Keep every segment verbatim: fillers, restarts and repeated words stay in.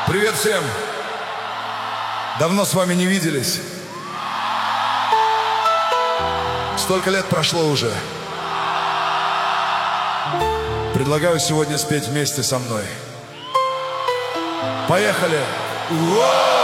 Привет всем! Давно с вами не виделись. Столько лет прошло уже. Предлагаю сегодня спеть вместе со мной. Поехали! Уоу!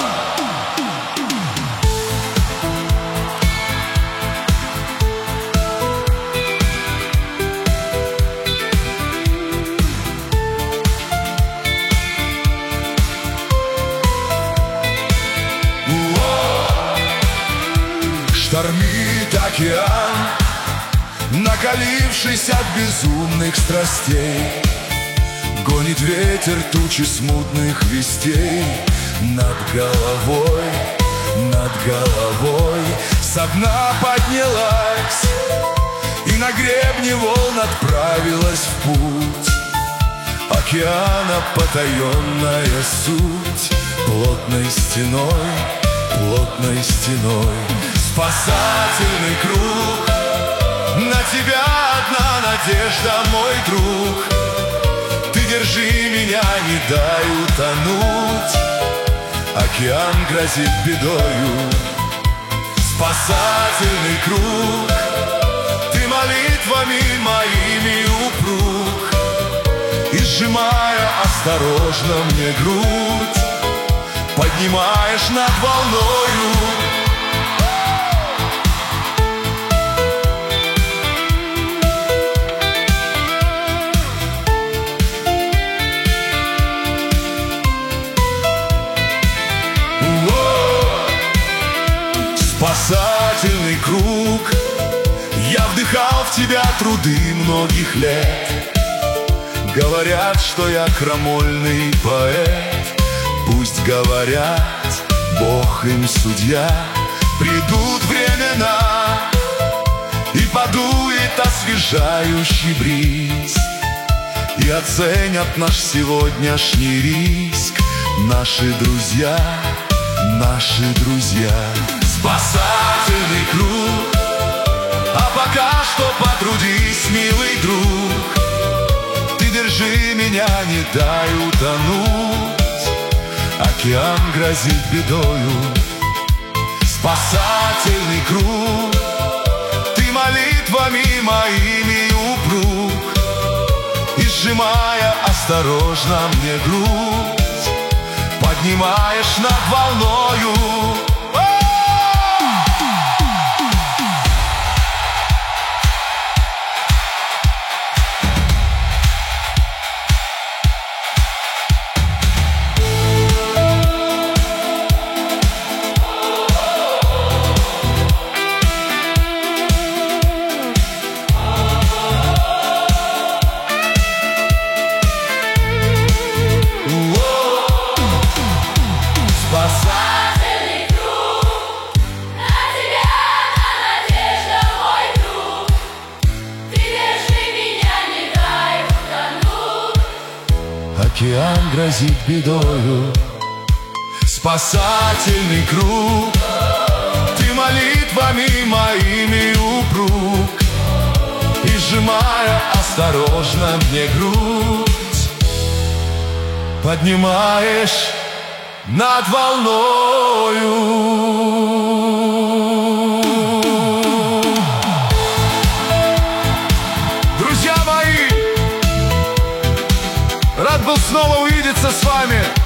Штормит океан, накалившись от безумных страстей. Гонит ветер тучи смутных вестей. Над головой, над головой со дна поднялась и на гребне волн отправилась в путь. Океана потаенная суть плотной стеной, плотной стеной. Спасательный круг, на тебя одна надежда, мой друг. Ты держи меня, не дай утонуть. Океан грозит бедою. Спасательный круг, ты молитвами моими упруг, и сжимая осторожно мне грудь, поднимаешь над волною. Спасательный круг, я вдыхал в тебя труды многих лет. Говорят, что я крамольный поэт. Пусть говорят, Бог им судья. Придут времена, и подует освежающий бриз, и оценят наш сегодняшний риск наши друзья, наши друзья. Спасательный круг, а пока что потрудись, милый друг. Ты держи меня, не дай утонуть. Океан грозит бедою. Спасательный круг, ты молитвами моими упруг, и сжимая осторожно мне грудь, поднимаешь над волною. Спасательный круг, на тебя одна надежда, мой друг. Ты держи меня, не дай утонуть. Океан грозит бедою. Спасательный круг, ты молитвами моими упруг, и сжимая осторожно мне грудь, поднимаешь над волною. Друзья мои, рад был снова увидеться с вами.